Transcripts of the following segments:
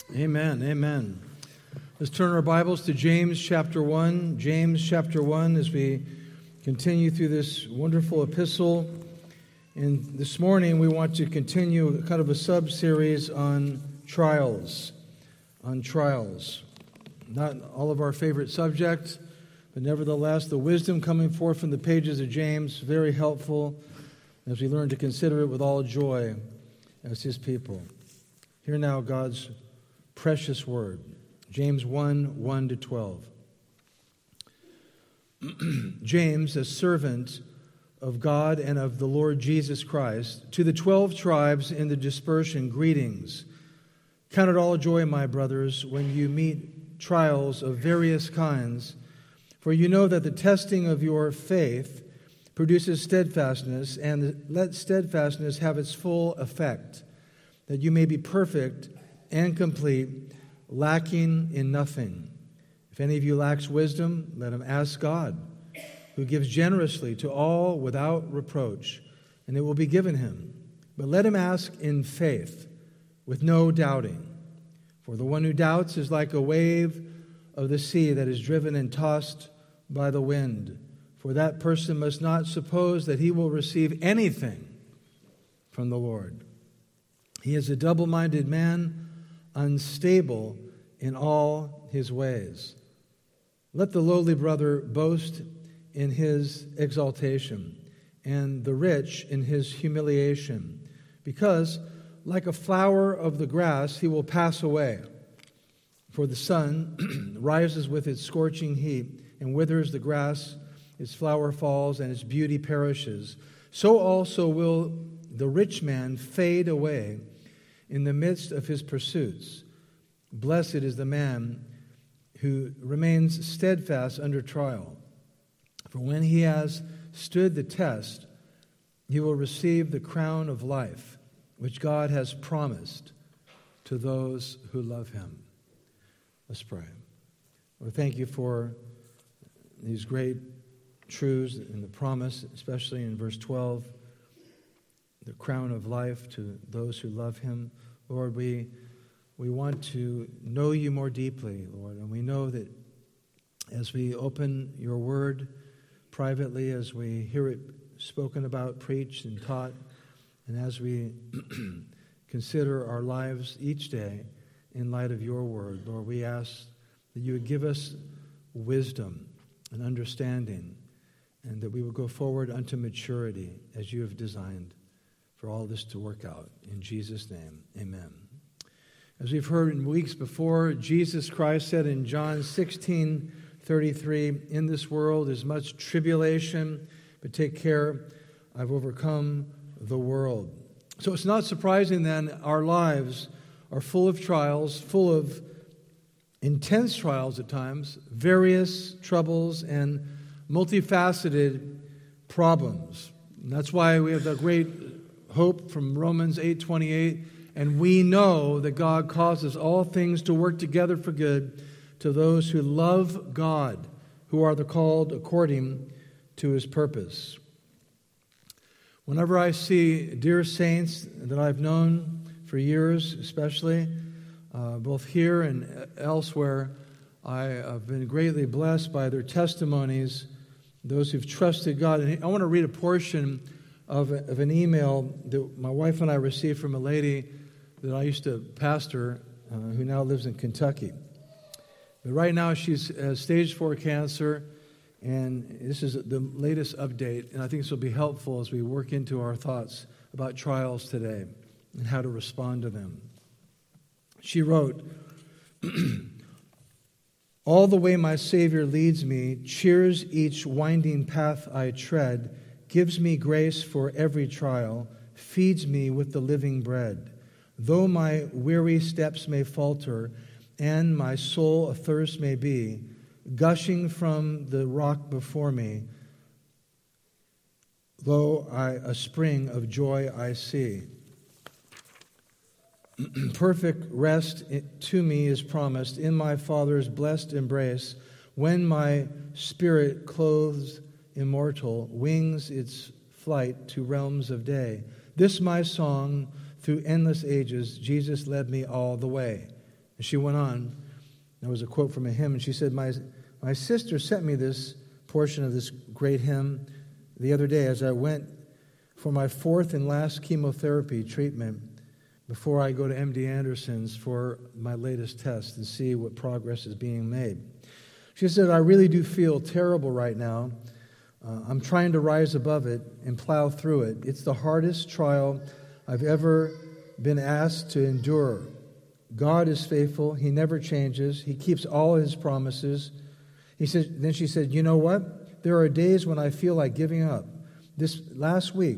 Amen, amen. Let's turn our Bibles to James chapter 1. James chapter 1 as we continue through this wonderful epistle. And this morning we want to continue kind of a sub-series on trials. Not all of our favorite subjects, but nevertheless the wisdom coming forth from the pages of James, very helpful as we learn to consider it with all joy as his people. Hear now God's precious word. James 1, 1-12. James, a servant of God and of the Lord Jesus Christ, to the 12 tribes in the dispersion, greetings. Count it all joy, my brothers, when you meet trials of various kinds, for you know that the testing of your faith produces steadfastness, and let steadfastness have its full effect, that you may be perfect and complete, lacking in nothing. If any of you lacks wisdom, let him ask God, who gives generously to all without reproach, and it will be given him. But let him ask in faith, with no doubting. For the one who doubts is like a wave of the sea that is driven and tossed by the wind. For that person must not suppose that he will receive anything from the Lord. He is a double-minded man, unstable in all his ways. Let the lowly brother boast in his exaltation, and the rich in his humiliation, because, like a flower of the grass, he will pass away. For the sun rises with its scorching heat, and withers the grass, its flower falls, and its beauty perishes. So also will the rich man fade away in the midst of his pursuits. Blessed is the man who remains steadfast under trial. For when he has stood the test, he will receive the crown of life, which God has promised to those who love him. Let's pray. Lord, thank you for these great truths in the promise, especially in verse 12, the crown of life to those who love him. Lord, we want to know you more deeply, Lord, and we know that as we open your word privately, as we hear it spoken about, preached, and taught, and as we consider our lives each day in light of your word, Lord, we ask that you would give us wisdom and understanding, and that we would go forward unto maturity as you have designed for all this to work out. In Jesus' name, amen. As we've heard in weeks before, Jesus Christ said in John 16:33, "In this world is much tribulation, but take care, I've overcome the world." So it's not surprising then our lives are full of trials, full of intense trials at times, various troubles and multifaceted problems. And that's why we have the great hope from Romans 8:28, and we know that God causes all things to work together for good to those who love God, who are the called according to his purpose. Whenever I see dear saints that I've known for years, especially, both here and elsewhere, I have been greatly blessed by their testimonies, those who've trusted God. And I want to read a portion of an email that my wife and I received from a lady that I used to pastor who now lives in Kentucky. But right now she's has stage 4 cancer, and this is the latest update, and I think this will be helpful as we work into our thoughts about trials today and how to respond to them. She wrote, "All the way my Savior leads me, cheers each winding path I tread, gives me grace for every trial, feeds me with the living bread. Though my weary steps may falter, and my soul athirst may be, gushing from the rock before me, lo, a spring of joy I see. Perfect rest to me is promised in my Father's blessed embrace, when my spirit clothes immortal, wings its flight to realms of day. This my song through endless ages, Jesus led me all the way. And she went on. There was a quote from a hymn, and she said, my sister sent me this portion of this great hymn the other day as I went for my 4th and last chemotherapy treatment before I go to MD Anderson's for my latest test and see what progress is being made. She said, I really do feel terrible right now. I'm trying to rise above it and plow through it. It's the hardest trial I've ever been asked to endure. God is faithful. He never changes. He keeps all His promises. Then she said, you know what? There are days when I feel like giving up. This last week,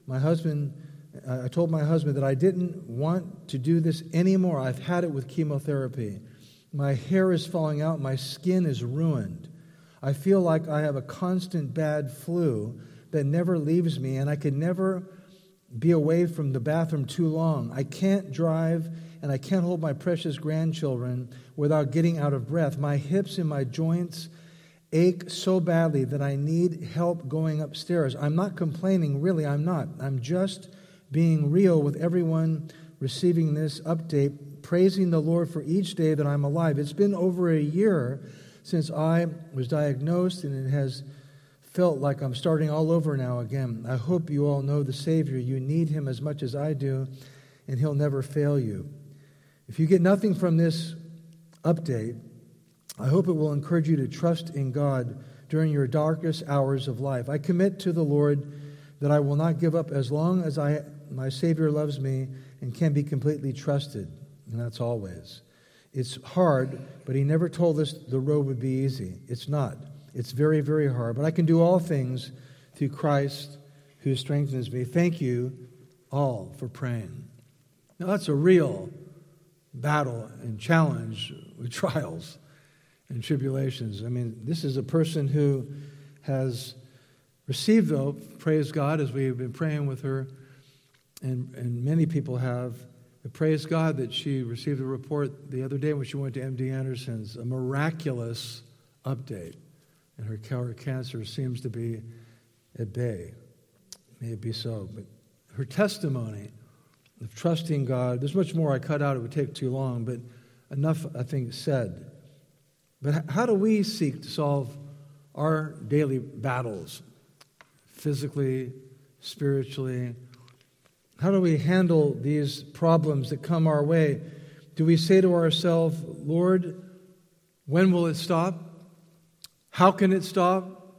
I told my husband that I didn't want to do this anymore. I've had it with chemotherapy. My hair is falling out. My skin is ruined. I feel like I have a constant bad flu that never leaves me, and I could never be away from the bathroom too long. I can't drive, and I can't hold my precious grandchildren without getting out of breath. My hips and my joints ache so badly that I need help going upstairs. I'm not complaining, really, I'm not. I'm just being real with everyone receiving this update, praising the Lord for each day that I'm alive. It's been over a year since I was diagnosed, and it has felt like I'm starting all over now again. I hope you all know the Savior. You need Him as much as I do, and He'll never fail you. If you get nothing from this update, I hope it will encourage you to trust in God during your darkest hours of life. I commit to the Lord that I will not give up as long as my Savior loves me and can be completely trusted, and that's always. It's hard, but He never told us the road would be easy. It's not. It's very, very hard. But I can do all things through Christ who strengthens me. Thank you all for praying. Now, that's a real battle and challenge with trials and tribulations. I mean, this is a person who has received, though, praise God, as we've been praying with her, and many people have. Praise God that she received a report the other day when she went to MD Anderson's, a miraculous update. And her cancer seems to be at bay. May it be so. But her testimony of trusting God, there's much more I cut out. It would take too long, but enough, I think, said. But how do we seek to solve our daily battles? Physically, spiritually. How do we handle these problems that come our way? Do we say to ourselves, Lord, when will it stop? How can it stop?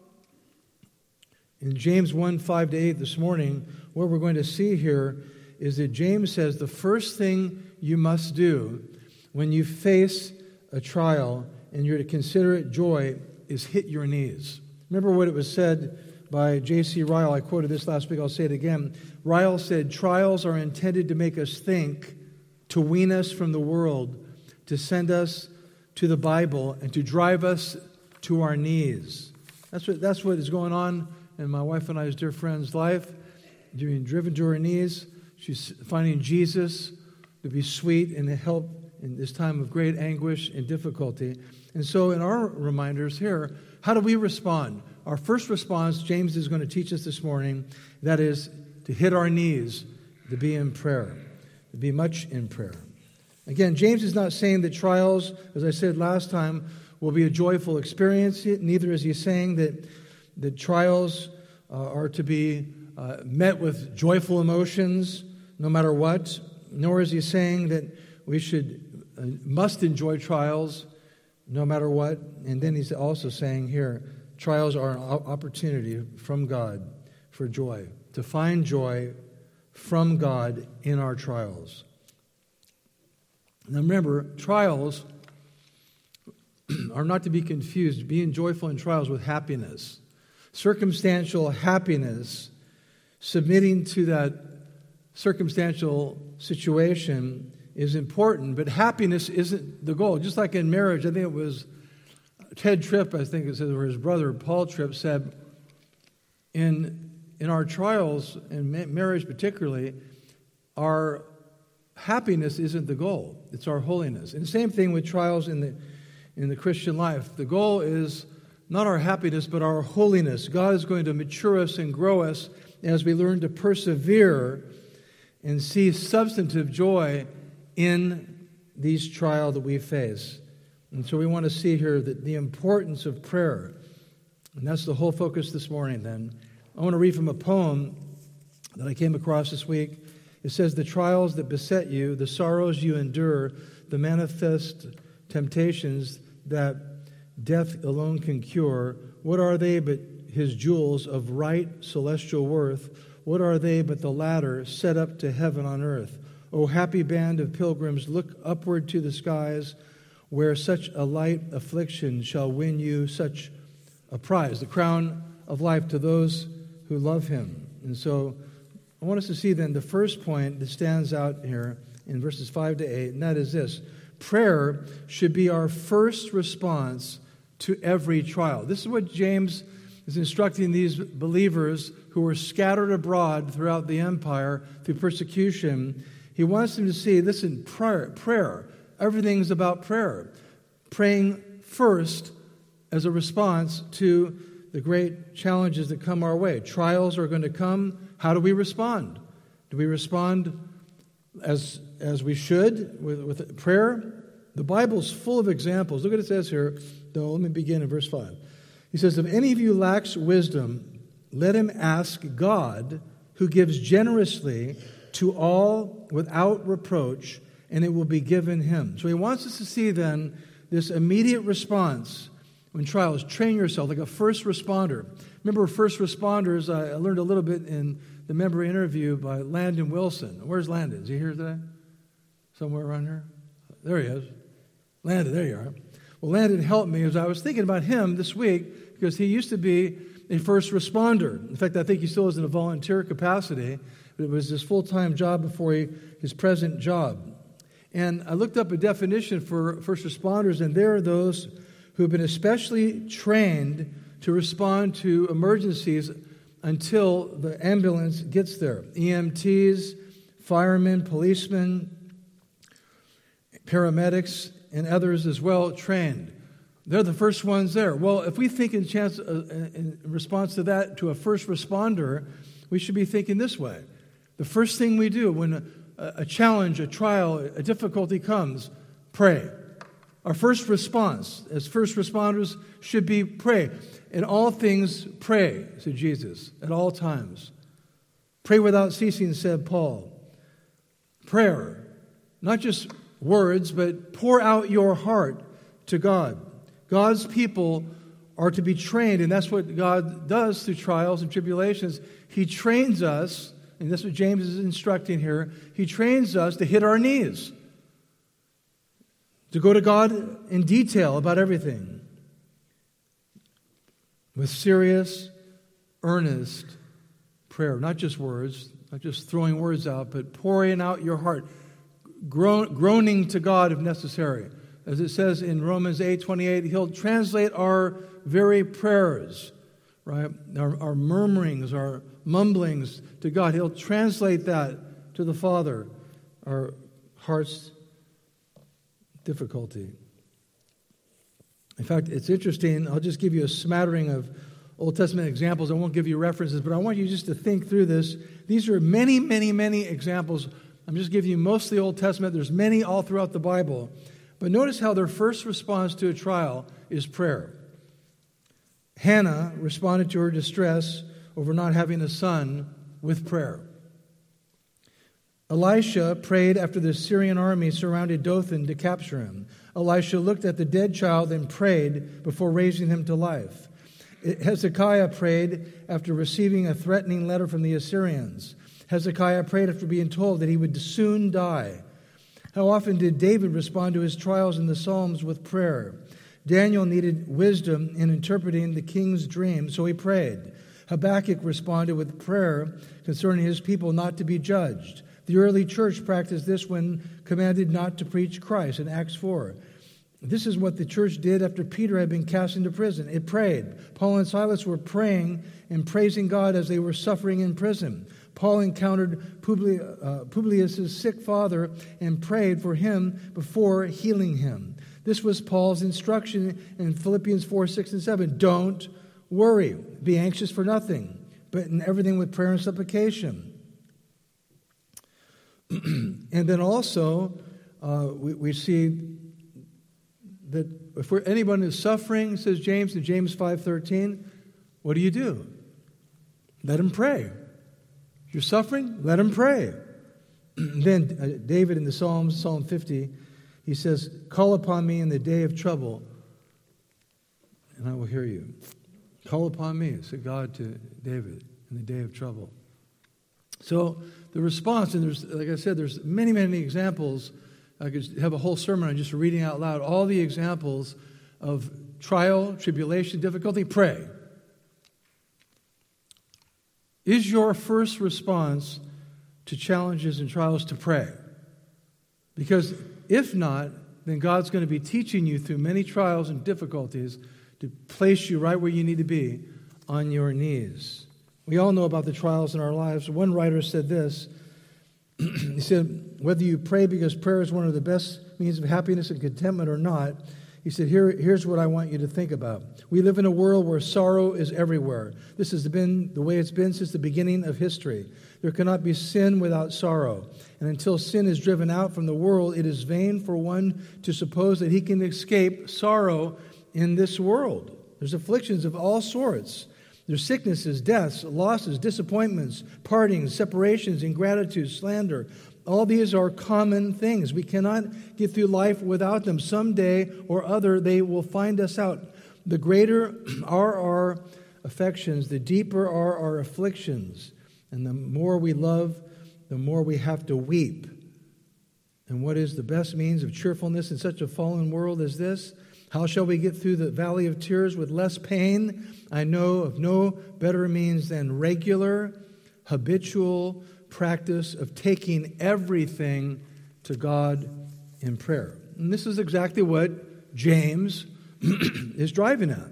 In James 1:5-8 this morning, what we're going to see here is that James says the first thing you must do when you face a trial and you're to consider it joy is hit your knees. Remember what it was said by J.C. Ryle. I quoted this last week. I'll say it again. Ryle said, trials are intended to make us think, to wean us from the world, to send us to the Bible, and to drive us to our knees. That's what is going on in my wife and I's dear friend's life. Being driven to her knees. She's finding Jesus to be sweet and to help in this time of great anguish and difficulty. And so in our reminders here, how do we respond? Our first response, James is going to teach us this morning, that is to hit our knees, to be in prayer, to be much in prayer. Again, James is not saying that trials, as I said last time, will be a joyful experience. Neither is he saying that trials are to be met with joyful emotions no matter what. Nor is he saying that we must enjoy trials no matter what. And then he's also saying here, trials are an opportunity from God for joy, to find joy from God in our trials. Now remember, trials are not to be confused, being joyful in trials with happiness. Circumstantial happiness, submitting to that circumstantial situation is important, but happiness isn't the goal. Just like in marriage, I think it was Ted Tripp, or his brother Paul Tripp said, in our trials, and marriage particularly, our happiness isn't the goal. It's our holiness. And the same thing with trials in the Christian life. The goal is not our happiness, but our holiness. God is going to mature us and grow us as we learn to persevere and see substantive joy in these trials that we face. And so we want to see here that the importance of prayer. And that's the whole focus this morning then. I want to read from a poem that I came across this week. It says, "The trials that beset you, the sorrows you endure, the manifest temptations that death alone can cure, what are they but his jewels of right celestial worth? What are they but the ladder set up to heaven on earth? O happy band of pilgrims, look upward to the skies, where such a light affliction shall win you such a prize," the crown of life to those who love him. And so I want us to see then the first point that stands out here in verses 5 to 8, and that is this: prayer should be our first response to every trial. This is what James is instructing these believers who were scattered abroad throughout the empire through persecution. He wants them to see, listen, prayer. Everything's about prayer. Praying first as a response to the great challenges that come our way. Trials are going to come. How do we respond? Do we respond as we should with prayer? The Bible's full of examples. Look what it says here, though. Let me begin in verse 5. He says, "If any of you lacks wisdom, let him ask God, who gives generously to all without reproach, and it will be given him." So he wants us to see then this immediate response when trials. Train yourself like a first responder. Remember first responders, I learned a little bit in the member interview by Landon Wilson. Where's Landon? Is he here today? Somewhere around here? There he is. Landon, there you are. Well, Landon helped me as I was thinking about him this week because he used to be a first responder. In fact, I think he still is in a volunteer capacity, but it was his full-time job before his present job. And I looked up a definition for first responders, and there are those who have been especially trained to respond to emergencies until the ambulance gets there. EMTs, firemen, policemen, paramedics, and others as well trained. They're the first ones there. Well, if we think in response to that, to a first responder, we should be thinking this way. The first thing we do when a challenge, a trial, a difficulty comes, pray. Our first response as first responders should be pray. In all things, pray, said Jesus, at all times. Pray without ceasing, said Paul. Prayer, not just words, but pour out your heart to God. God's people are to be trained, and that's what God does through trials and tribulations. He trains us, and that's what James is instructing here. He trains us to hit our knees, to go to God in detail about everything, with serious, earnest prayer. Not just words, not just throwing words out, but pouring out your heart, groaning to God if necessary. As it says in Romans 8:28, He'll translate our very prayers, right? Our murmurings, our mumblings to God. He'll translate that to the Father, our heart's difficulty. In fact, it's interesting. I'll just give you a smattering of Old Testament examples. I won't give you references, but I want you just to think through this. These are many, many, many examples. I'm just giving you mostly Old Testament. There's many all throughout the Bible. But notice how their first response to a trial is prayer. Hannah responded to her distress over not having a son with prayer. Elisha prayed after the Syrian army surrounded Dothan to capture him. Elisha looked at the dead child and prayed before raising him to life. Hezekiah prayed after receiving a threatening letter from the Assyrians. Hezekiah prayed after being told that he would soon die. How often did David respond to his trials in the Psalms with prayer? Daniel needed wisdom in interpreting the king's dream, so he prayed. Habakkuk responded with prayer concerning his people not to be judged. The early church practiced this when commanded not to preach Christ in Acts 4. This is what the church did after Peter had been cast into prison. It prayed. Paul and Silas were praying and praising God as they were suffering in prison. Paul encountered Publius' sick father and prayed for him before healing him. This was Paul's instruction in Philippians 4, 6, and 7. Don't worry. Be anxious for nothing, but in everything with prayer and supplication. And then also, we see that if anyone is suffering, says James in James 5:13, what do? Let him pray. If you're suffering, let him pray. Then David in the Psalms, Psalm 50, he says, call upon me in the day of trouble, and I will hear you. Call upon me, said God to David, in the day of trouble. So the response, and there's, like I said, there's many, many examples. I could have a whole sermon on just reading out loud all the examples of trial, tribulation, difficulty. Pray. Is your first response to challenges and trials to pray? Because if not, then God's going to be teaching you through many trials and difficulties to place you right where you need to be, on your knees. We all know about the trials in our lives. One writer said this. He said, whether you pray because prayer is one of the best means of happiness and contentment or not, he said, here's what I want you to think about. We live in a world where sorrow is everywhere. This has been the way it's been since the beginning of history. There cannot be sin without sorrow. And until sin is driven out from the world, it is vain for one to suppose that he can escape sorrow in this world. There's afflictions of all sorts. There's sicknesses, deaths, losses, disappointments, partings, separations, ingratitude, slander. All these are common things. We cannot get through life without them. Someday or other, they will find us out. The greater are our affections, the deeper are our afflictions. And the more we love, the more we have to weep. And what is the best means of cheerfulness in such a fallen world as this? How shall we get through the valley of tears with less pain? I know of no better means than regular, habitual practice of taking everything to God in prayer. And this is exactly what James is driving at.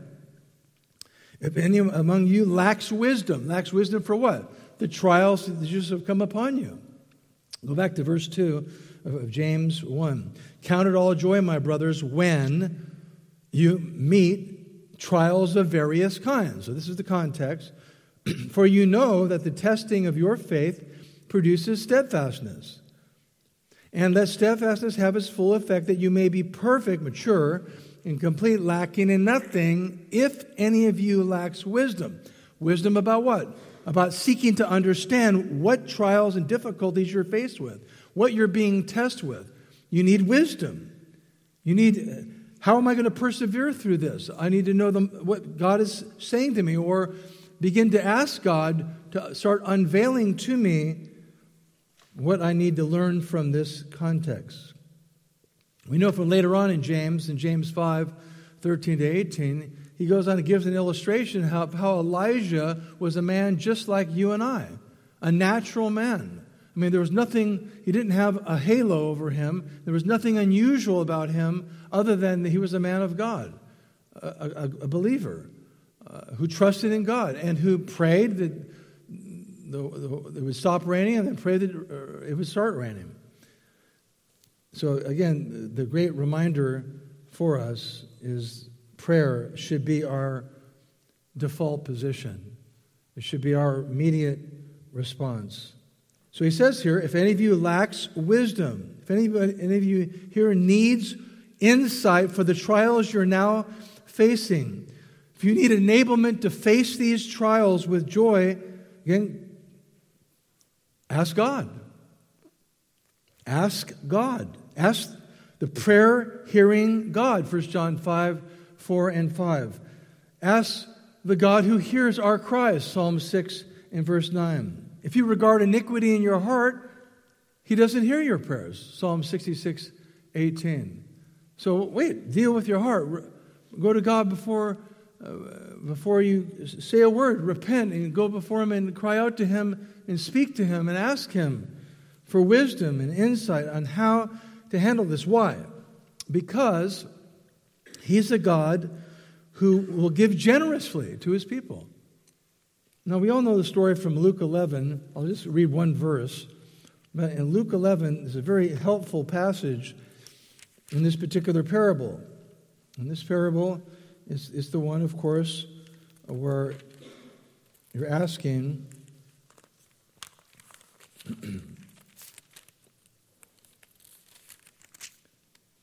If any among you lacks wisdom for what? The trials that just have come upon you. Go back to verse 2 of James 1. Count it all joy, my brothers, when you meet trials of various kinds. So this is the context. For you know that the testing of your faith produces steadfastness. And let steadfastness have its full effect, that you may be perfect, mature, and complete, lacking in nothing, if any of you lacks wisdom. Wisdom about what? About seeking to understand what trials and difficulties you're faced with, what you're being tested with. You need wisdom. You need, how am I going to persevere through this? I need to know what God is saying to me, or begin to ask God to start unveiling to me what I need to learn from this context. We know from later on in James 5, 13 to 18, he goes on and gives an illustration of how Elijah was a man just like you and I, a natural man. I mean, there was nothing, he didn't have a halo over him. There was nothing unusual about him other than that he was a man of God, a believer who trusted in God and who prayed that it would stop raining, and then prayed that it would start raining. So again, the great reminder for us is prayer should be our default position. It should be our immediate response. So he says here, if any of you lacks wisdom, if any of you here needs insight for the trials you're now facing, if you need enablement to face these trials with joy, again, ask God. Ask God. Ask the prayer-hearing God, 1 John 5, 4 and 5. Ask the God who hears our cries, Psalm 6 and verse 9. If you regard iniquity in your heart, He doesn't hear your prayers, Psalm 66, 18. So wait, deal with your heart. Go to God before you say a word. Repent and go before Him and cry out to Him and speak to Him and ask Him for wisdom and insight on how to handle this. Why? Because He's a God who will give generously to His people. Now, we all know the story from Luke 11. I'll just read one verse. But in Luke 11, there's a very helpful passage in this particular parable. And this parable is the one, of course, where you're asking,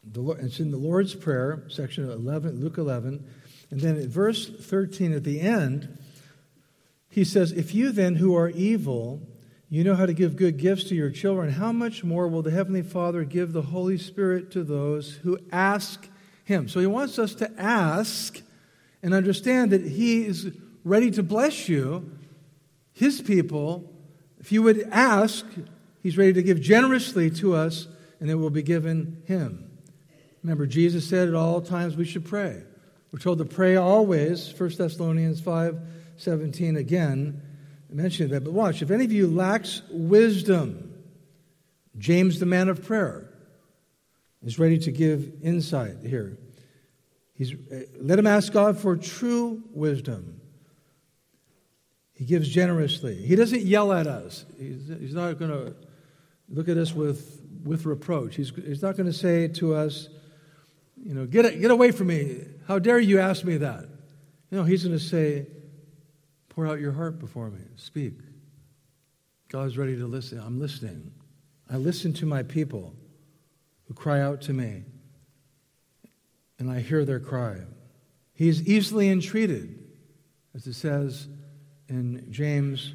It's in the Lord's Prayer, section 11, Luke 11. And then at verse 13 at the end, he says, if you then who are evil, you know how to give good gifts to your children, how much more will the Heavenly Father give the Holy Spirit to those who ask Him? So He wants us to ask and understand that He is ready to bless you, His people. If you would ask, He's ready to give generously to us, and it will be given Him. Remember, Jesus said at all times we should pray. We're told to pray always, 1 Thessalonians 5:17 again, mentioning that. But watch, if any of you lacks wisdom, James, the man of prayer, is ready to give insight here. Let him ask God for true wisdom. He gives generously. He doesn't yell at us. He's not going to look at us with reproach. He's not going to say to us, get away from me. How dare you ask me that? He's going to say, pour out your heart before me. Speak. God's ready to listen. I'm listening. I listen to my people who cry out to me, and I hear their cry. He's easily entreated, as it says in James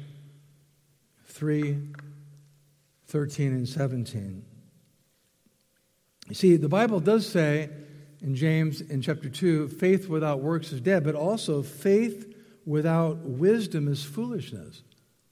3:13 and 17. You see, the Bible does say in James in chapter 2, faith without works is dead, but also faith without wisdom is foolishness.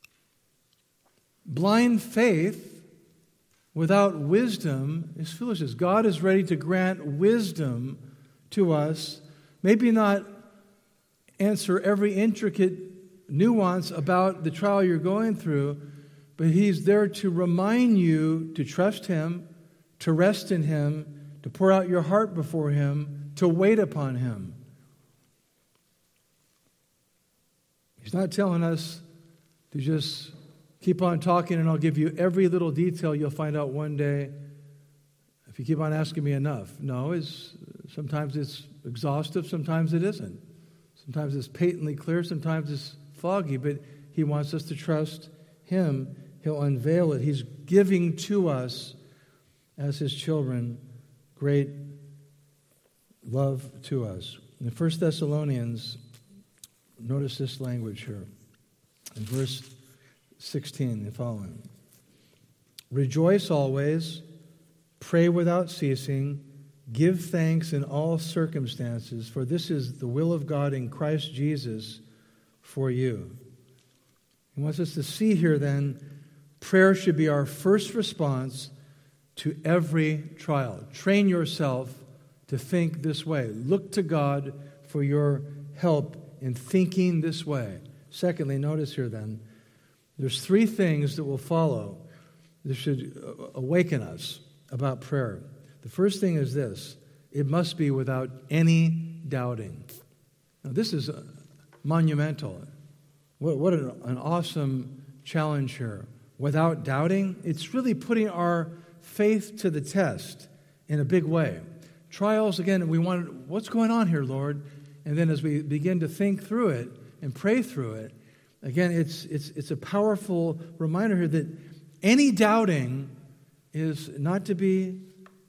Blind faith without wisdom is foolishness. God is ready to grant wisdom to us, maybe not answer every intricate nuance about the trial you're going through, but He's there to remind you to trust Him, to rest in Him, to pour out your heart before Him, to wait upon Him. He's not telling us to just keep on talking and I'll give you every little detail you'll find out one day if you keep on asking me enough. No, sometimes it's exhaustive, sometimes it isn't. Sometimes it's patently clear, sometimes it's foggy, but He wants us to trust Him. He'll unveil it. He's giving to us as His children great love to us. In 1 Thessalonians, notice this language here in verse 16 and following. Rejoice always, pray without ceasing, give thanks in all circumstances, for this is the will of God in Christ Jesus for you. He wants us to see here then, prayer should be our first response to every trial. Train yourself to think this way. Look to God for your help in thinking this way. Secondly, notice here then, there's three things that will follow that should awaken us about prayer. The first thing is this: it must be without any doubting. Now, this is monumental. What an awesome challenge here. Without doubting, it's really putting our faith to the test in a big way. Trials, again, we want, what's going on here, Lord? And then as we begin to think through it and pray through it, again, it's a powerful reminder here that any doubting is not to be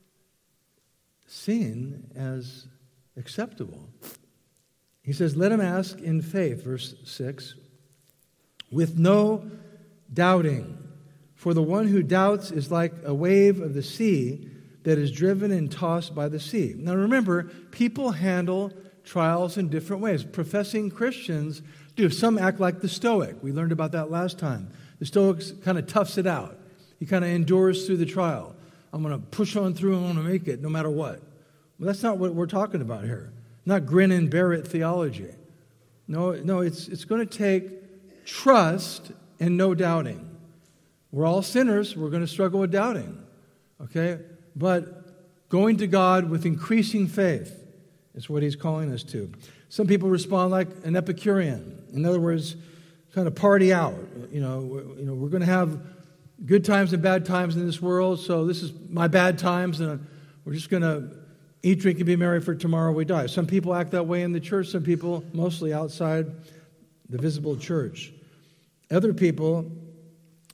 seen as acceptable. He says, let him ask in faith, verse 6, with no doubting. For the one who doubts is like a wave of the sea that is driven and tossed by the sea. Now remember, people handle trials in different ways. Professing Christians do. Some act like the Stoic. We learned about that last time. The Stoic kind of toughs it out. He kind of endures through the trial. I'm going to push on through and I'm going to make it no matter what. Well, that's not what we're talking about here. Not grin and bear it theology. No, it's going to take trust and no doubting. We're all sinners. We're going to struggle with doubting. Okay? But going to God with increasing faith is what He's calling us to. Some people respond like an Epicurean. In other words, kind of party out. We're going to have good times and bad times in this world, so this is my bad times, and we're just going to eat, drink, and be merry, for tomorrow we die. Some people act that way in the church. Some people, mostly outside the visible church. Other people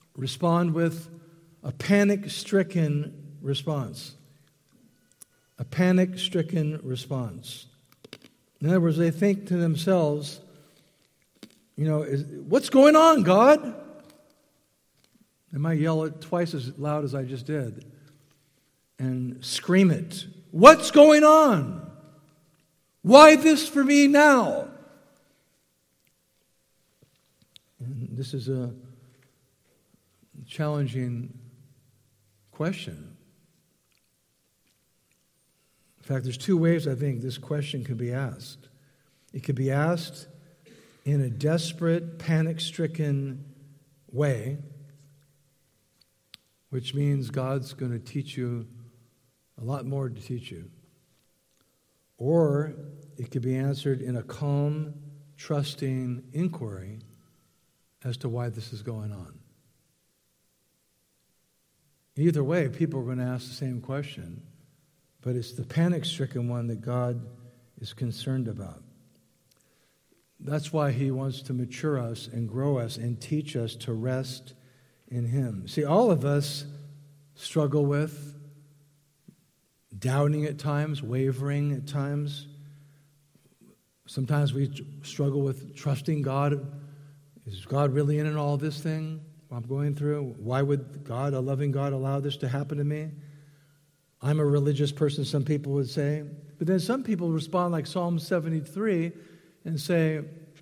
respond with a panic-stricken response. A panic-stricken response. In other words, they think to themselves, what's going on, God? They might yell it twice as loud as I just did and scream it. What's going on? Why this for me now? And this is a challenging question. In fact, there's two ways I think this question could be asked. It could be asked in a desperate, panic-stricken way, which means God's going to teach you a lot more to teach you. Or it could be answered in a calm, trusting inquiry as to why this is going on. Either way, people are going to ask the same question, but it's the panic-stricken one that God is concerned about. That's why He wants to mature us and grow us and teach us to rest in Him. See, all of us struggle with doubting at times, wavering at times. Sometimes we struggle with trusting God. Is God really in all this thing I'm going through? Why would God, a loving God, allow this to happen to me? I'm a religious person, some people would say. But then some people respond like Psalm 73 and say,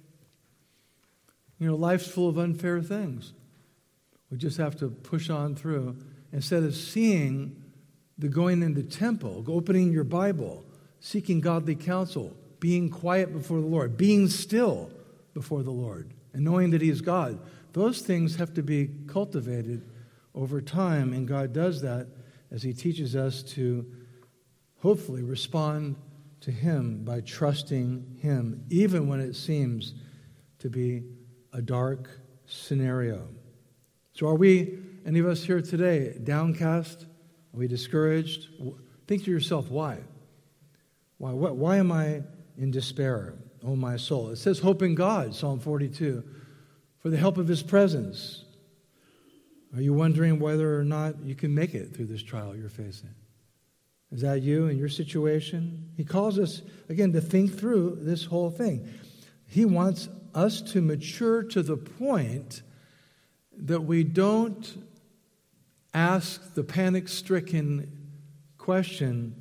life's full of unfair things. We just have to push on through. Instead of seeing the going in the temple, opening your Bible, seeking godly counsel, being quiet before the Lord, being still before the Lord, and knowing that He is God. Those things have to be cultivated over time, and God does that as He teaches us to hopefully respond to Him by trusting Him, even when it seems to be a dark scenario. So are we, any of us here today, downcast? Are we discouraged? Think to yourself, why? Why am I in despair, oh my soul? It says hope in God, Psalm 42, for the help of His presence. Are you wondering whether or not you can make it through this trial you're facing? Is that you and your situation? He calls us, again, to think through this whole thing. He wants us to mature to the point that we don't ask the panic-stricken question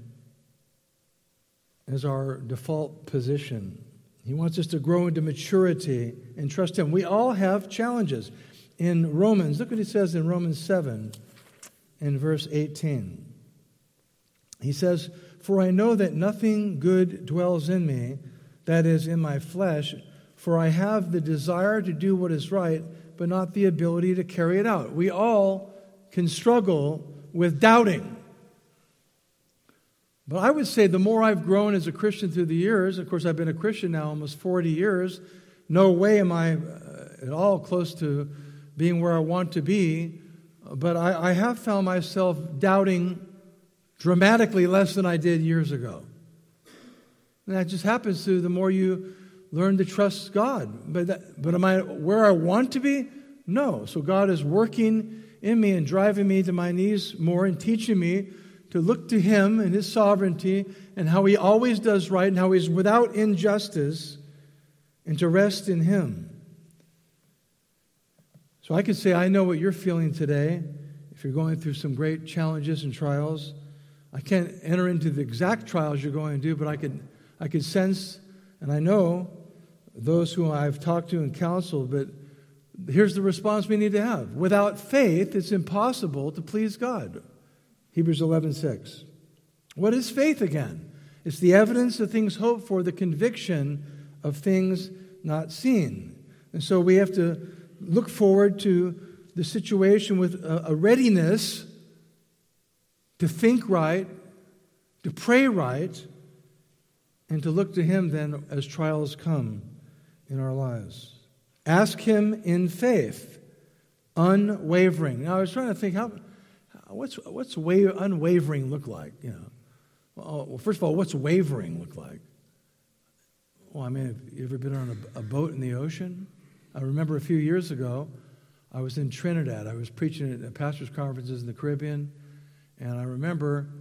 as our default position. He wants us to grow into maturity and trust Him. We all have challenges. In Romans, look what he says in Romans 7 in verse 18. He says, "For I know that nothing good dwells in me, that is, in my flesh, for I have the desire to do what is right, but not the ability to carry it out." We all can struggle with doubting. But I would say the more I've grown as a Christian through the years, of course I've been a Christian now almost 40 years, no way am I at all close to being where I want to be, but I have found myself doubting dramatically less than I did years ago. And that just happens to the more you learn to trust God. But am I where I want to be? No. So God is working in me and driving me to my knees more and teaching me to look to Him and His sovereignty and how He always does right and how He's without injustice and to rest in Him. So I could say I know what you're feeling today if you're going through some great challenges and trials. I can't enter into the exact trials you're going to do, but I could sense, and I know those who I've talked to and counseled, but here's the response we need to have. Without faith, it's impossible to please God. Hebrews 11:6. What is faith again? It's the evidence of things hoped for, the conviction of things not seen. And so we have to look forward to the situation with a readiness to think right, to pray right, and to look to Him then as trials come in our lives. Ask Him in faith, unwavering. Now I was trying to think, what's unwavering look like? Well, first of all, what's wavering look like? Well, I mean, have you ever been on a boat in the ocean? I remember a few years ago, I was in Trinidad. I was preaching at pastors' conferences in the Caribbean, and I remember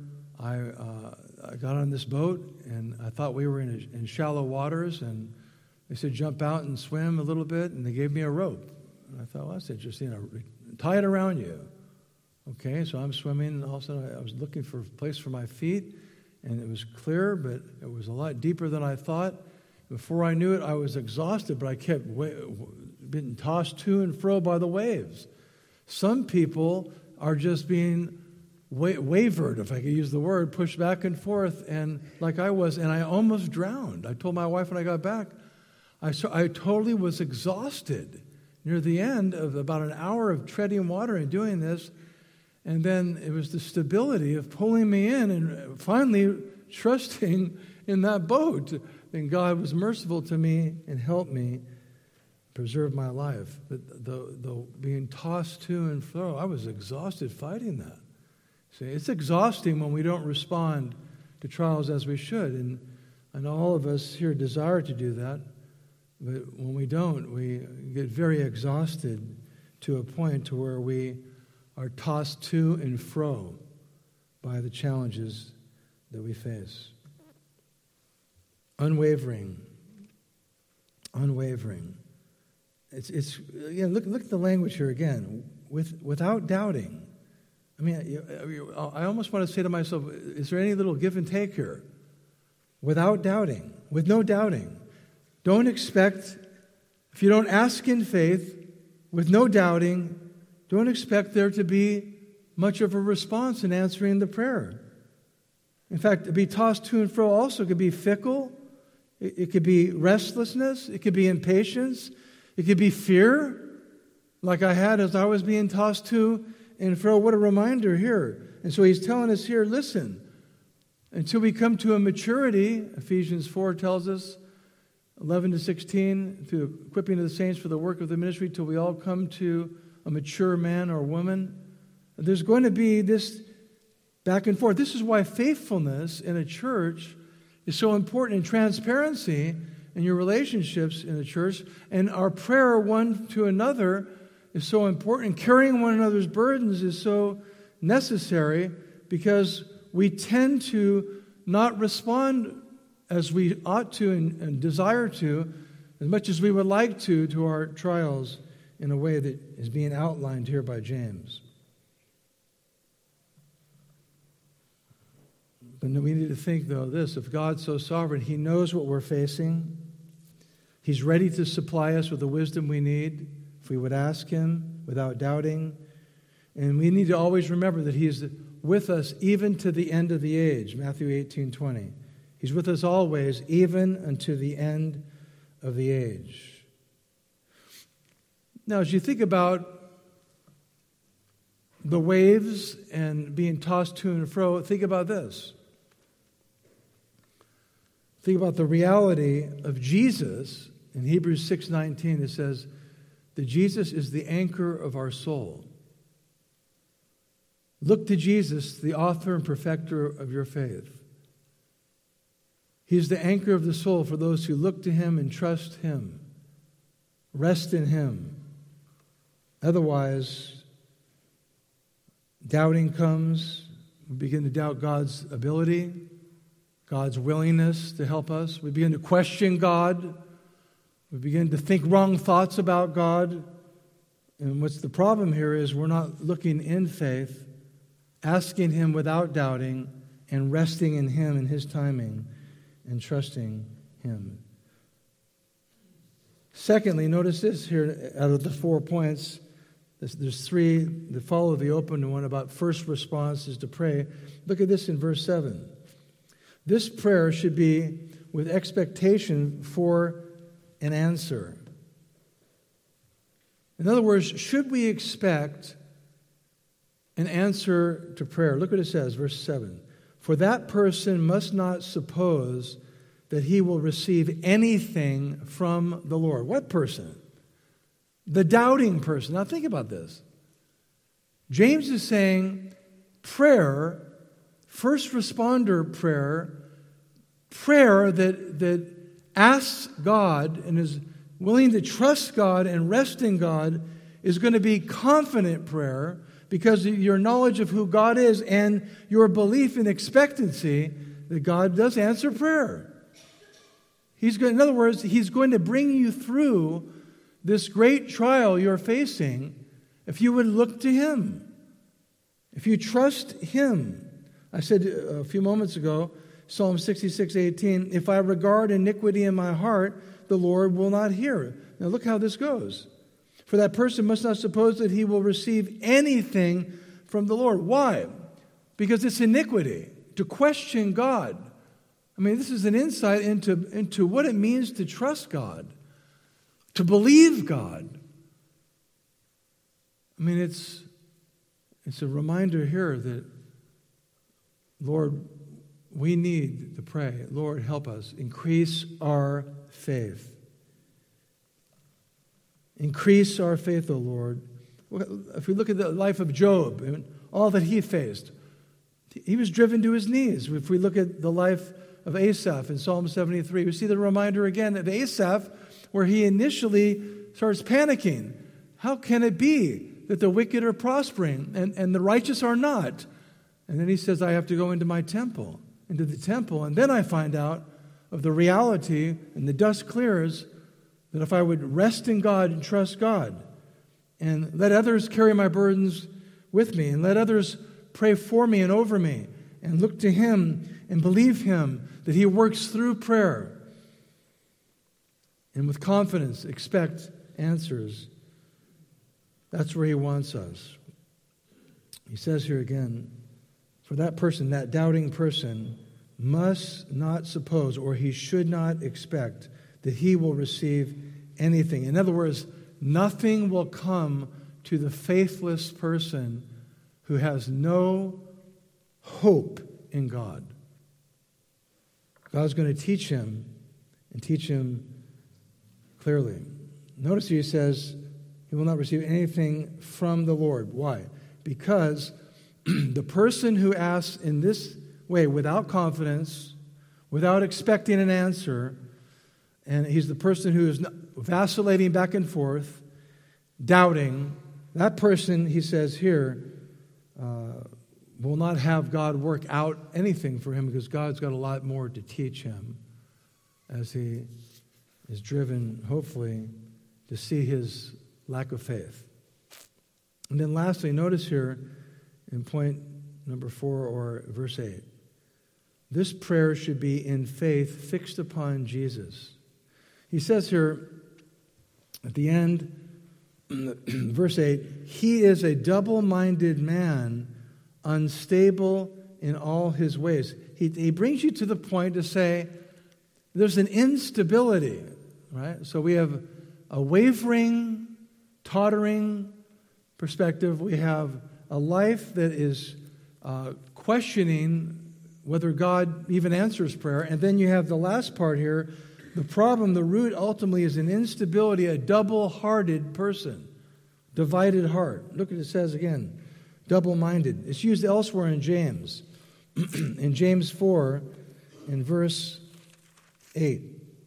I got on this boat, and I thought we were in shallow waters, and they said, jump out and swim a little bit, and they gave me a rope. And I thought, well, that's interesting. Tie it around you. Okay, so I'm swimming, and all of a sudden I was looking for a place for my feet, and it was clear, but it was a lot deeper than I thought. Before I knew it, I was exhausted, but I kept being tossed to and fro by the waves. Some people are just being wavered, if I could use the word, pushed back and forth, and like I was, and I almost drowned. I told my wife when I got back, I totally was exhausted near the end of about an hour of treading water and doing this, and then it was the stability of pulling me in and finally trusting in that boat. And God was merciful to me and helped me preserve my life. But the being tossed to and fro, I was exhausted fighting that. See, it's exhausting when we don't respond to trials as we should. And all of us here desire to do that. But when we don't, we get very exhausted to a point to where we are tossed to and fro by the challenges that we face. Unwavering. It's look at the language here again. Without doubting. I mean, I almost want to say to myself, is there any little give and take here? Without doubting, with no doubting. Don't expect, if you don't ask in faith, with no doubting, don't expect there to be much of a response in answering the prayer. In fact, to be tossed to and fro also could be fickle. It could be restlessness. It could be impatience. It could be fear, like I had as I was being tossed to and fro. What a reminder here. And so he's telling us here, listen, until we come to a maturity, Ephesians 4 tells us, 11 to 16, through equipping of the saints for the work of the ministry, till we all come to a mature man or woman. There's going to be this back and forth. This is why faithfulness in a church is so important, and transparency in your relationships in the church, and our prayer one to another is so important. Carrying one another's burdens is so necessary because we tend to not respond as we ought to and desire to, as much as we would like to our trials in a way that is being outlined here by James. But we need to think, though, this. If God's so sovereign, He knows what we're facing. He's ready to supply us with the wisdom we need if we would ask Him without doubting. And we need to always remember that He is with us even to the end of the age. Matthew 18:20. He's with us always, even unto the end of the age. Now, as you think about the waves and being tossed to and fro, think about this. Think about the reality of Jesus. In Hebrews 6:19, it says that Jesus is the anchor of our soul. Look to Jesus, the author and perfecter of your faith. He is the anchor of the soul for those who look to Him and trust Him. Rest in Him. Otherwise, doubting comes. We begin to doubt God's ability, God's willingness to help us. We begin to question God. We begin to think wrong thoughts about God. And what's the problem here is we're not looking in faith, asking Him without doubting, and resting in Him and His timing, and trusting Him. Secondly, notice this here out of the 4 points. There's 3 that follow the open one about first response is to pray. Look at this in verse 7. This prayer should be with expectation for an answer. In other words, should we expect an answer to prayer? Look what it says, verse 7. For that person must not suppose that he will receive anything from the Lord. What person? The doubting person. Now think about this. James is saying prayer, first responder prayer that asks God and is willing to trust God and rest in God, is going to be confident prayer because of your knowledge of who God is and your belief and expectancy that God does answer prayer. In other words, He's going to bring you through this great trial you're facing if you would look to Him, if you trust Him. I said a few moments ago, Psalm 66:18, if I regard iniquity in my heart, the Lord will not hear. Now look how this goes. For that person must not suppose that he will receive anything from the Lord. Why? Because it's iniquity to question God. I mean, this is an insight into what it means to trust God, to believe God. I mean, it's a reminder here that, Lord, we need to pray. Lord, help us. Increase our faith. Increase our faith, O Lord. If we look at the life of Job and all that he faced, he was driven to his knees. If we look at the life of Asaph in Psalm 73, we see the reminder again of Asaph where he initially starts panicking. How can it be that the wicked are prospering and the righteous are not? And then he says, I have to go into the temple, and then I find out of the reality, and the dust clears, that if I would rest in God and trust God, and let others carry my burdens with me, and let others pray for me and over me, and look to Him and believe Him, that He works through prayer, and with confidence expect answers. That's where He wants us. He says here again, for that person, that doubting person, must not suppose, or he should not expect, that he will receive anything. In other words, nothing will come to the faithless person who has no hope in God. God's going to teach him, and teach him clearly. Notice he says he will not receive anything from the Lord. Why? Because the person who asks in this way, without confidence, without expecting an answer, and he's the person who is vacillating back and forth, doubting, that person, he says here, will not have God work out anything for him, because God's got a lot more to teach him as he is driven, hopefully, to see his lack of faith. And then lastly, notice here in point number 4 or verse 8, this prayer should be in faith fixed upon Jesus. He says here at the end, verse 8, he is a double-minded man, unstable in all his ways. He brings you to the point to say there's an instability, right? So we have a wavering, tottering perspective. We have a life that is questioning whether God even answers prayer. And then you have the last part here. The problem, the root ultimately is an instability, a double-hearted person, divided heart. Look what it says again, double-minded. It's used elsewhere in James. In James 4, in verse 8.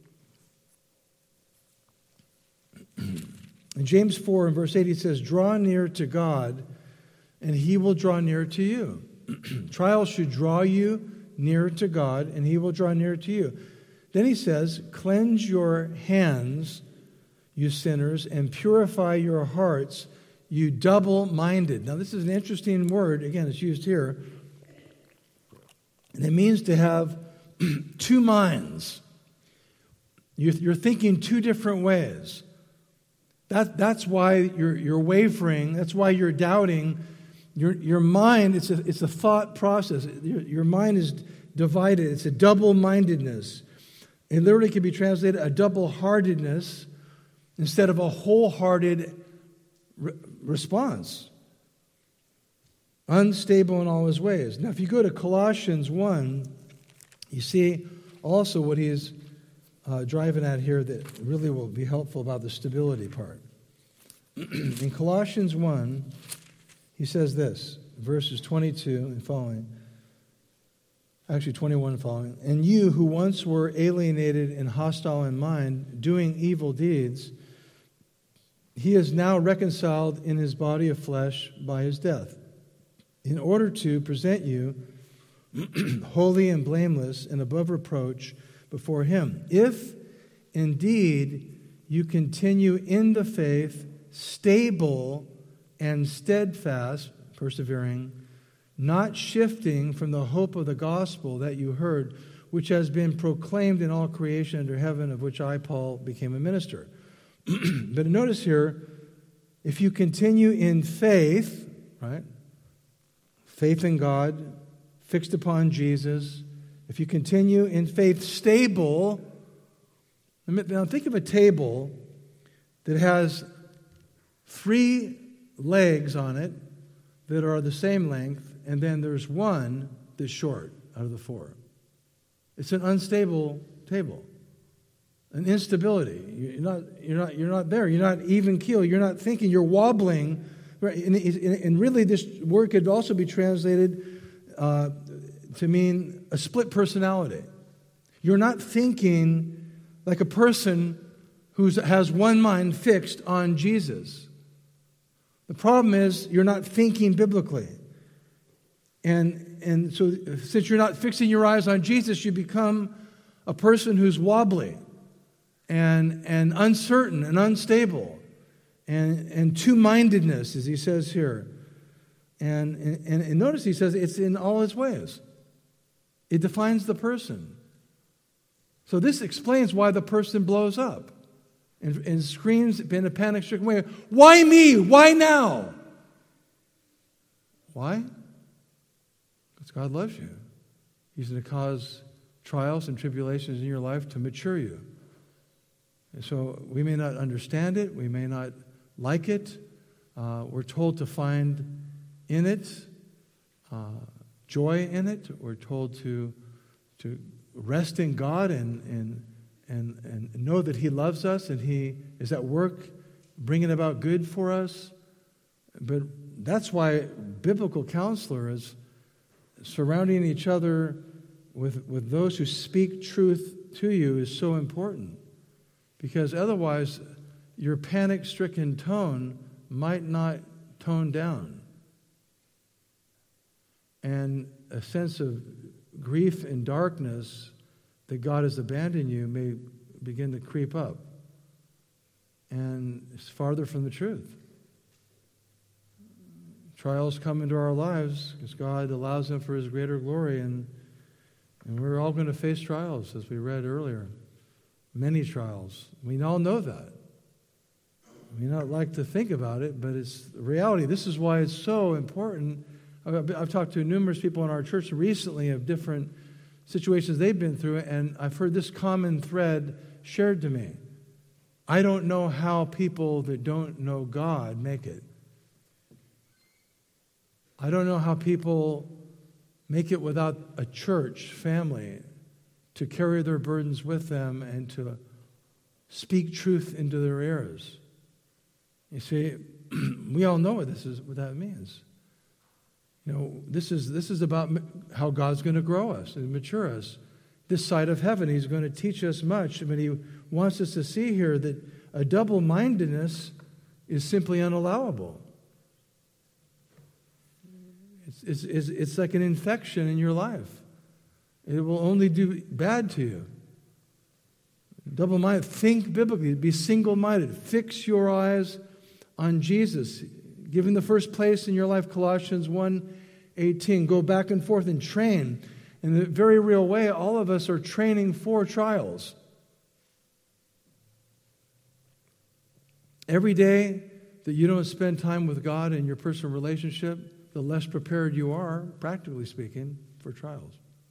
In James 4, in verse 8, he says, draw near to God, and He will draw near to you. Trials should draw you near to God, and He will draw near to you. Then he says, cleanse your hands, you sinners, and purify your hearts, you double-minded. Now, this is an interesting word. Again, it's used here. And it means to have two minds. You're thinking two different ways. That's why you're wavering. That's why you're doubting. Your mind, it's a thought process. Your mind is divided. It's a double-mindedness. It literally can be translated a double-heartedness instead of a wholehearted response. Unstable in all his ways. Now, if you go to Colossians 1, you see also what he's driving at here that really will be helpful about the stability part. In Colossians 1, he says this, verses 22 and following, actually 21 and following, and you who once were alienated and hostile in mind, doing evil deeds, he is now reconciled in his body of flesh by his death, in order to present you holy and blameless and above reproach before him. If indeed you continue in the faith, stable and steadfast, persevering, not shifting from the hope of the gospel that you heard, which has been proclaimed in all creation under heaven, of which I, Paul, became a minister. But notice here, if you continue in faith, right? Faith in God, fixed upon Jesus. If you continue in faith, stable. Now think of a table that has 3 legs on it that are the same length, and then there's one that's short out of the 4. It's an unstable table, an instability. You're not there. You're not even keel. You're not thinking. You're wobbling. And really, this word could also be translated to mean a split personality. You're not thinking like a person who has one mind fixed on Jesus. The problem is you're not thinking biblically. And so since you're not fixing your eyes on Jesus, you become a person who's wobbly and uncertain and unstable and two-mindedness, as he says here. And notice he says it's in all his ways. It defines the person. So this explains why the person blows up and screams in a panic-stricken way, "Why me? Why now?" Why? Because God loves you. He's going to cause trials and tribulations in your life to mature you. And so we may not understand it. We may not like it. We're told to find in it joy in it. We're told to rest in God and know that He loves us and He is at work bringing about good for us. But that's why biblical counselor is surrounding each other with those who speak truth to you is so important. Because otherwise, your panic-stricken tone might not tone down. And a sense of grief and darkness that God has abandoned you may begin to creep up. And it's farther from the truth. Trials come into our lives because God allows them for His greater glory. And we're all going to face trials, as we read earlier. Many trials. We all know that. We not like to think about it, but it's reality. This is why it's so important. I've talked to numerous people in our church recently of different situations they've been through, and I've heard this common thread shared to me. I don't know how people that don't know God make it. I don't know how people make it without a church family to carry their burdens with them and to speak truth into their ears. You see, we all know what that means. You know, this is about how God's going to grow us and mature us. This side of heaven, He's going to teach us much, but He wants us to see here that a double-mindedness is simply unallowable. It's like an infection in your life. It will only do bad to you. Double-minded. Think biblically. Be single-minded. Fix your eyes on Jesus. Give Him the first place in your life. Colossians 1:18. Go back and forth and train. In a very real way, all of us are training for trials. Every day that you don't spend time with God in your personal relationship, the less prepared you are, practically speaking, for trials.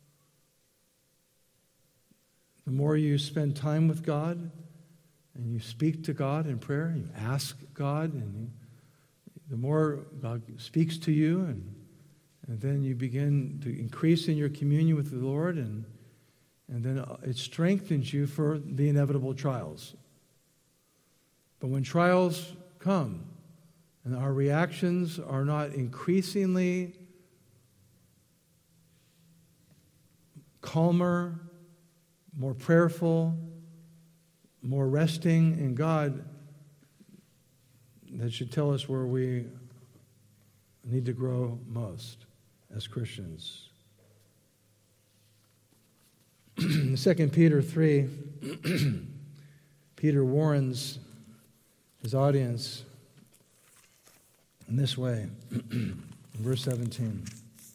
The more you spend time with God and you speak to God in prayer, you ask God, and the more God speaks to you, and then you begin to increase in your communion with the Lord, and then it strengthens you for the inevitable trials. But when trials come, and our reactions are not increasingly calmer, more prayerful, more resting in God, that should tell us where we need to grow most as Christians. 2 Peter 3, Peter warns his audience in this way. Verse 17.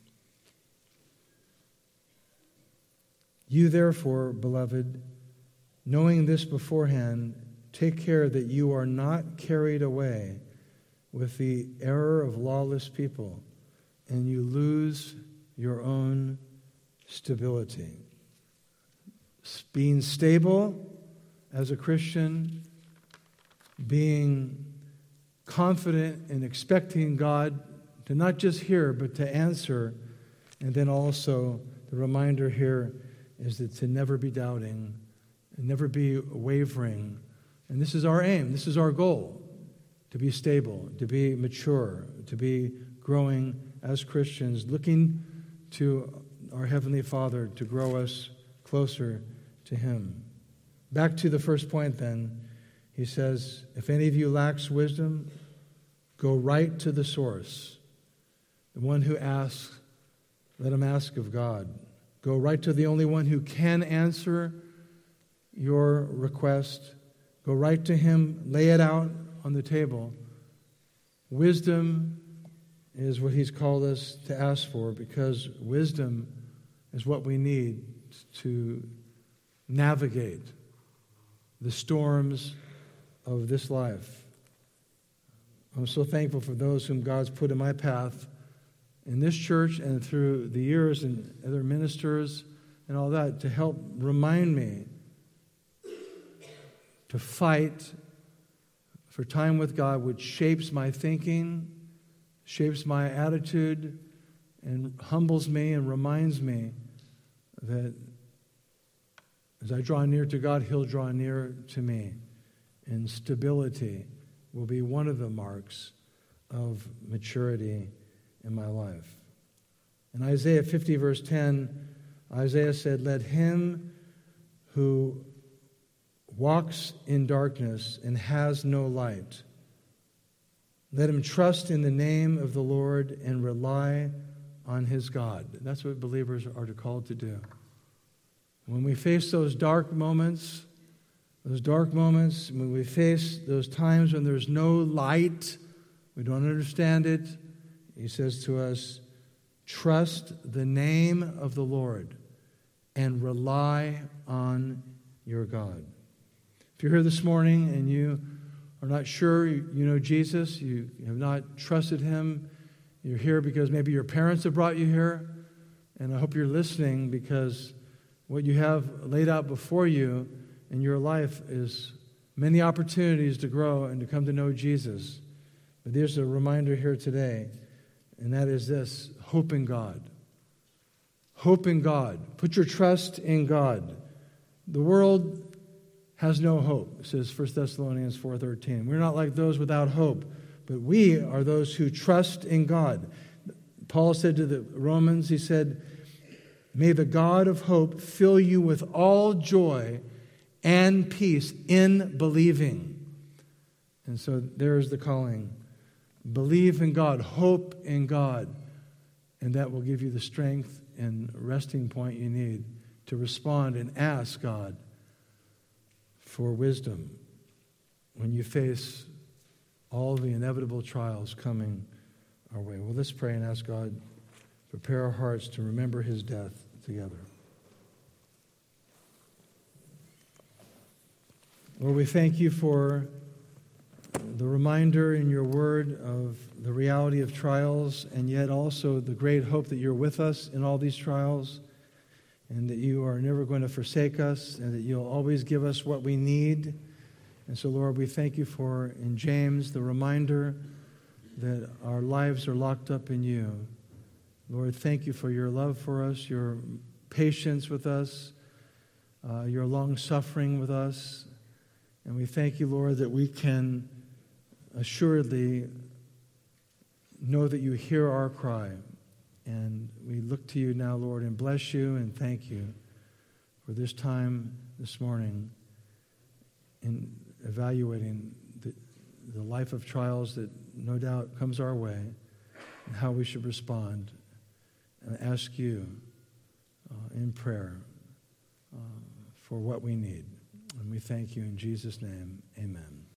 You therefore, beloved, knowing this beforehand, take care that you are not carried away with the error of lawless people, and you lose your own stability. Being stable as a Christian, being confident and expecting God to not just hear, but to answer. And then also the reminder here is that to never be doubting, and never be wavering. And this is our aim, this is our goal, to be stable, to be mature, to be growing as Christians, looking to our Heavenly Father to grow us closer to Him. Back to the first point then, he says, if any of you lacks wisdom, go right to the source. The one who asks, let him ask of God. Go right to the only one who can answer your request. Go right to Him. Lay it out on the table. Wisdom is what He's called us to ask for, because wisdom is what we need to navigate the storms of this life. I'm so thankful for those whom God's put in my path in this church and through the years, and other ministers and all that, to help remind me to fight for time with God, which shapes my thinking, shapes my attitude, and humbles me and reminds me that as I draw near to God, He'll draw near to me. And stability will be one of the marks of maturity in my life. In Isaiah 50, verse 10, Isaiah said, let him who walks in darkness and has no light, let him trust in the name of the Lord and rely on his God. That's what believers are called to do. When we face those dark moments, when we face those times when there's no light, we don't understand it, He says to us, trust the name of the Lord and rely on your God. If you're here this morning and you are not sure you know Jesus, you have not trusted Him, you're here because maybe your parents have brought you here, and I hope you're listening, because what you have laid out before you in your life is many opportunities to grow and to come to know Jesus. But there's a reminder here today, and that is this: hope in God. Hope in God. Put your trust in God. The world has no hope, says 1 Thessalonians 4:13. We're not like those without hope, but we are those who trust in God. Paul said to the Romans, he said, may the God of hope fill you with all joy and peace in believing. And so there's the calling. Believe in God, hope in God, and that will give you the strength and resting point you need to respond and ask God for wisdom when you face all the inevitable trials coming our way. Well, let's pray and ask God to prepare our hearts to remember His death together. Lord, we thank You for the reminder in Your word of the reality of trials, and yet also the great hope that You're with us in all these trials, and that You are never going to forsake us, and that You'll always give us what we need. And so, Lord, we thank You for, in James, the reminder that our lives are locked up in You. Lord, thank You for Your love for us, Your patience with us, Your long-suffering with us. And we thank You, Lord, that we can assuredly know that You hear our cry. And we look to You now, Lord, and bless You and thank You for this time this morning in evaluating the life of trials that no doubt comes our way, and how we should respond, and ask you in prayer for what we need. And we thank you in Jesus' name. Amen.